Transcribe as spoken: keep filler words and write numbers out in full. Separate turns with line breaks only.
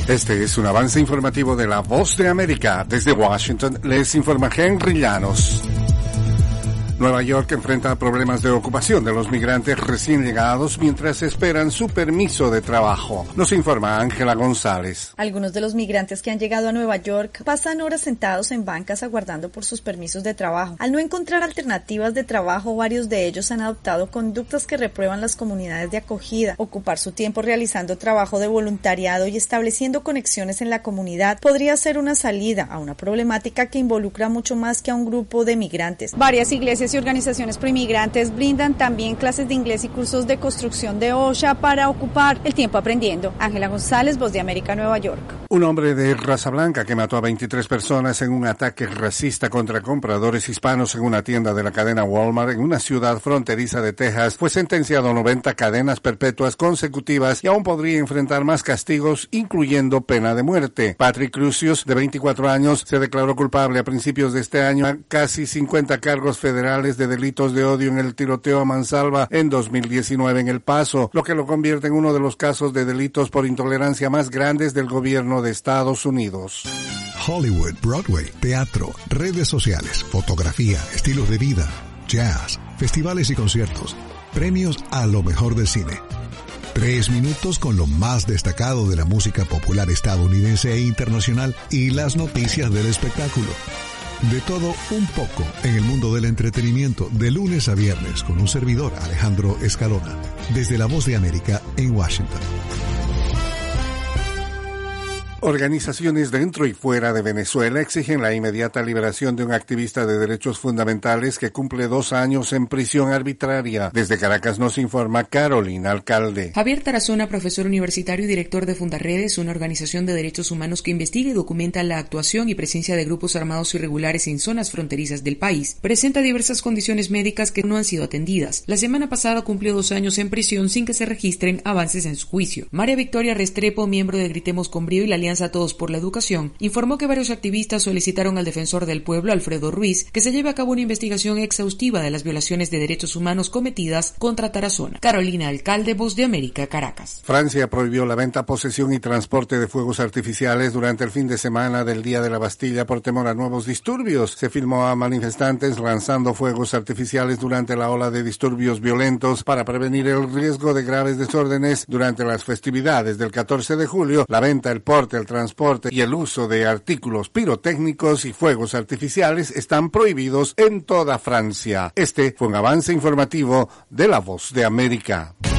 Este es un avance informativo de La Voz de América. Desde Washington les informa Henry Llanos. Nueva York enfrenta problemas de ocupación de los migrantes recién llegados mientras esperan su permiso de trabajo. Nos informa Ángela González.
Algunos de los migrantes que han llegado a Nueva York pasan horas sentados en bancas aguardando por sus permisos de trabajo. Al no encontrar alternativas de trabajo, varios de ellos han adoptado conductas que reprueban las comunidades de acogida. Ocupar su tiempo realizando trabajo de voluntariado y estableciendo conexiones en la comunidad podría ser una salida a una problemática que involucra mucho más que a un grupo de migrantes.
Varias iglesias y organizaciones proinmigrantes brindan también clases de inglés y cursos de construcción de OSHA para ocupar el tiempo aprendiendo. Ángela González, Voz de América, Nueva York.
Un hombre de raza blanca que mató a veintitrés personas en un ataque racista contra compradores hispanos en una tienda de la cadena Walmart en una ciudad fronteriza de Texas fue sentenciado a noventa cadenas perpetuas consecutivas y aún podría enfrentar más castigos, incluyendo pena de muerte. Patrick Crucius, de veinticuatro años, se declaró culpable a principios de este año a casi cincuenta cargos federales de delitos de odio en el tiroteo a mansalva en dos mil diecinueve en El Paso, lo que lo convierte en uno de los casos de delitos por intolerancia más grandes del gobierno de Estados Unidos.
Hollywood, Broadway, teatro, redes sociales, fotografía, estilos de vida, jazz, festivales y conciertos, premios a lo mejor del cine. Tres minutos con lo más destacado de la música popular estadounidense e internacional y las noticias del espectáculo. De todo un poco en el mundo del entretenimiento, de lunes a viernes, con un servidor, Alejandro Escalona, desde La Voz de América en Washington.
Organizaciones dentro y fuera de Venezuela exigen la inmediata liberación de un activista de derechos fundamentales que cumple dos años en prisión arbitraria. Desde Caracas nos informa Carolina Alcalde.
Javier Tarazona, profesor universitario y director de Fundarredes, una organización de derechos humanos que investiga y documenta la actuación y presencia de grupos armados irregulares en zonas fronterizas del país, presenta diversas condiciones médicas que no han sido atendidas. La semana pasada cumplió dos años en prisión sin que se registren avances en su juicio. María Victoria Restrepo, miembro de Gritemos con Brío y la Alianza a Todos por la Educación, informó que varios activistas solicitaron al defensor del pueblo, Alfredo Ruiz, que se lleve a cabo una investigación exhaustiva de las violaciones de derechos humanos cometidas contra Tarazona. Carolina Alcalde, Voz de América, Caracas.
Francia prohibió la venta, posesión y transporte de fuegos artificiales durante el fin de semana del Día de la Bastilla por temor a nuevos disturbios. Se filmó a manifestantes lanzando fuegos artificiales durante la ola de disturbios violentos para prevenir el riesgo de graves desórdenes durante las festividades del catorce de julio. La venta, el porte, el transporte y el uso de artículos pirotécnicos y fuegos artificiales están prohibidos en toda Francia. Este fue un avance informativo de La Voz de América.